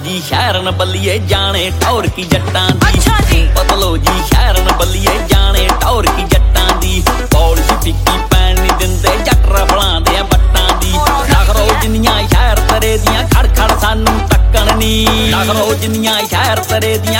जी शहरन बल्लिए जाने ठौर की जट्टां दी। पतलो जी शहरन बल्लिए जाने ठौर की जट्टां दी। पॉलिश फिक्की पैन नहीं दिंदे जट रफलांदे बट्टां दी। नखरो जिन्नियां शहर तरे दियां खड़ खड़ सानू तक्कण नी। नखरो जिन्नियां शहर तरे दियां